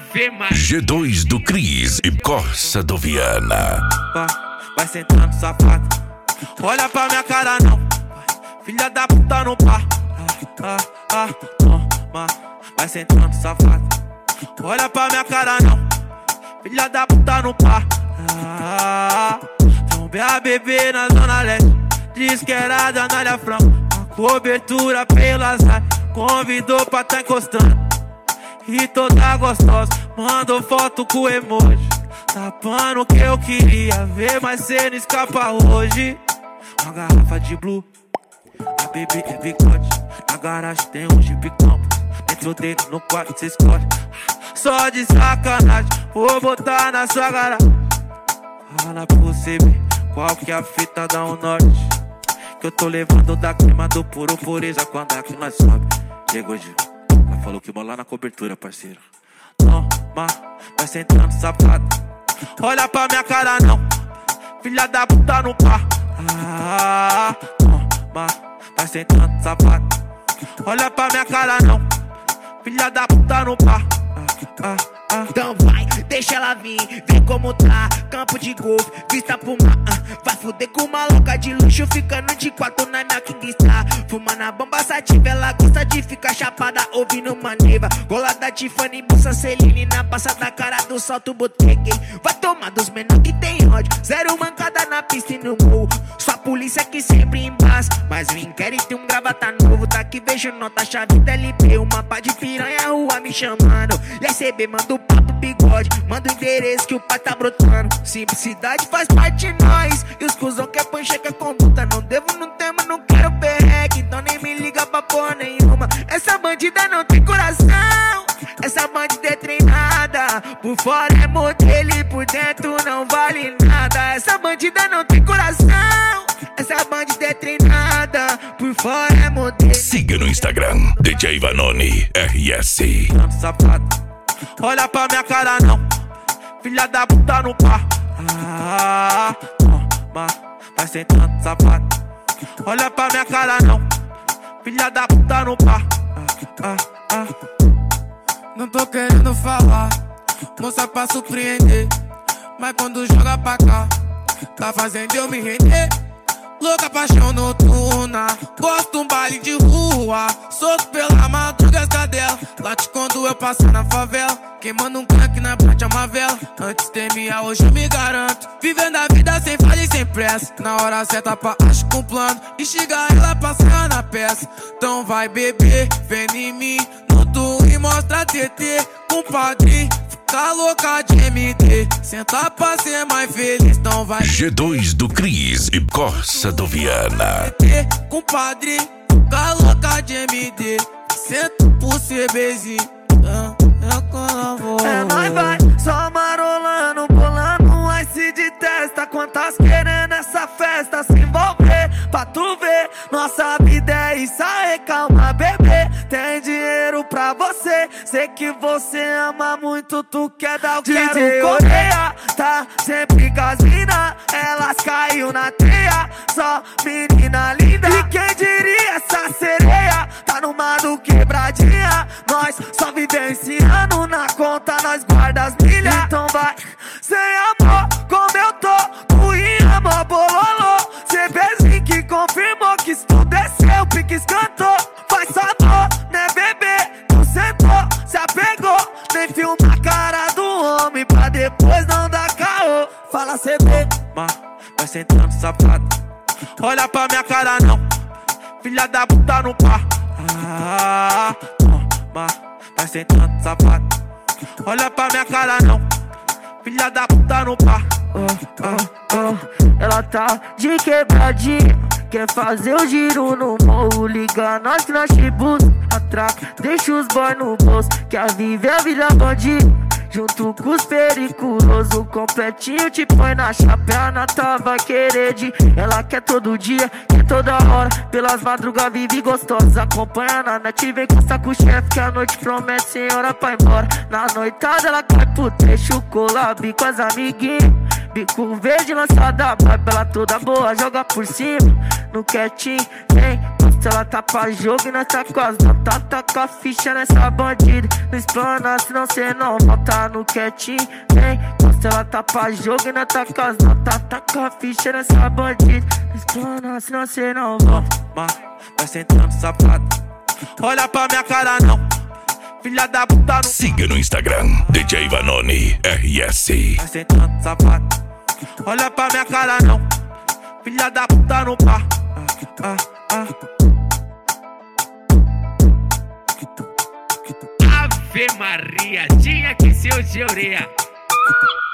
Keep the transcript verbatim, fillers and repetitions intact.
Ave Maria. G dois do Cris e Corsa do Viana. Vai sentando, safado. Olha pra minha cara não. Filha da puta não pá. Ah, ah, toma. Vai sentando, safado. Olha pra minha cara não. Filha da puta não pá. Ah, tombei a bebê na zona leste. Diz que era da Anália Franco. A cobertura pelas raias. Convidou pra tá encostando. E toda gostosa. Mandou foto com emoji. Tapando o que eu queria ver, mas cê não escapa hoje. Uma garrafa de blue. A bebê é bigode. Na garagem tem um Jeep Compass. Dentro dele no quarto cê escolhe. Só de sacanagem, vou botar na sua garagem. Fala pra você ver qual que é a fita da um norte. Que eu tô levando da clima do puro pureza. Quando aqui nós sobe, chegou de. Ela falou que bola na cobertura, parceiro. Toma, vai sentando, safado. Olha pra minha cara não. Filha da puta no pá. Ah, toma, vai sentando, safado. Olha pra minha cara não. Filha da puta no pá. Ah, ah. Então vai, deixa ela vir, vê como tá. Campo de golfe, vista pro mar. uh, Vai fuder com uma louca de luxo, ficando de quatro na minha King Star. Fumando a bomba sativa, ela gosta de ficar chapada, ouvindo maneva. Gola da Tiffany, bolsa Celine, na passa da cara do salto botequei. Vai tomar dos menor que tem ódio. Zero mancada na pista e no morro. Sua polícia que sempre embaça, mas o inquérito um gravata novo. Daqui vejo nota, chave da L P. Uma pá de piranha, rua me chamando. E R C B manda o papo bigode, manda o endereço que o pai tá brotando. Simplicidade faz parte de nós. E os cuzão que é pancheca conduta. Não devo, não temo, não quero perreque. Então nem me liga pra porra nenhuma. Essa bandida não tem coração. Essa bandida é treinada. Por fora é modelo e por dentro não vale nada. Essa bandida não tem coração. Essa bandida é treinada. Por fora é modelo. Siga no Instagram, D J Vanoni R S. Olha pra minha cara não. Filha da puta no pá. Ah, toma, vai sentando, safado. Olha pra minha cara não. Filha da puta no pá. Ah, ah, ah. Não tô querendo falar, moça pra surpreender. Mas quando joga pra cá, tá fazendo eu me render. Louca paixão noturna, gosto de um baile de rua. Solto pela madruga as cadela, late quando eu passo na favela. Queimando um crack na planta é uma vela. Antes temia, hoje eu me garanto. Vivendo a vida sem falha e sem pressa. Na hora certa pra acho com plano. E chega ela passando na peça. Então vai beber, vem em mim no tu e mostra T T. Compadre, tá louca de M D. Senta pra ser mais feliz, então vai. G dois do Cris e Corsa do Viana. Compadre, tá louca de M D. Senta pro C Bzinho. É nóis vai, só marolando, bolando um ice de testa. Quantas querendo essa festa se envolver, pra tu ver. Nossa vida é isso aí, calma bebê. Tem dinheiro pra você, sei que você ama muito, tu quer dar o que eu quero correr. Tá sempre com as mina, elas caiu na teia. Só menina linda, e quem diria essa sereia? Tá numa do quebradinha, nós só vivenciando. Na conta nós guarda as milhas. Então vai, sem amor, como eu tô. Ruim, amor, bololô. C Bzinho que confirmou que isso tudo é seu. Piques cantou, faz sabor, né bebê? Tu sentou, se apegou. Nem filma a cara do homem pra depois não dar caô. Fala C B, vai sentando, safado. Olha pra minha cara não. Filha da puta no pá. Ah, toma, vai sentando, safado. Olha pra minha cara não. Filha da puta no pá. Oh, oh, oh. Ela tá de quebradinha, quer fazer o giro no morro. Liga nós que nós te busca. Atraca, deixa os boy no bolso. Quer viver a vida bandida junto com os periculosos. Completinho te põe na chapéu, na Nata vai querer de. Ela quer todo dia, quer toda hora. Pelas madrugas vive gostosa. Acompanha na net, vem constar com o chefe que a noite promete senhora pra ir embora. Na noitada ela cai pro trecho, collab com as amiguinhas. Bico verde lançada, vai pela toda boa, joga por cima. No quietinho, vem encosta, ela tá pra jogo e nós tá com as notas. Taca a ficha nessa bandida, não explana, senão cê não volta no quietinho. Vem, encosta, ela tá pra jogo e nós tá com as notas. Taca a ficha nessa bandida, não explana, senão cê não volta. Vai sentando safado, olha pra minha cara não, filha da puta não. Siga no Instagram, D J Vanoni R S. Vai sentando safado, olha pra minha cara não, filha da puta não pá. Ah, ah, Ave Maria, tinha que ser o de orelha.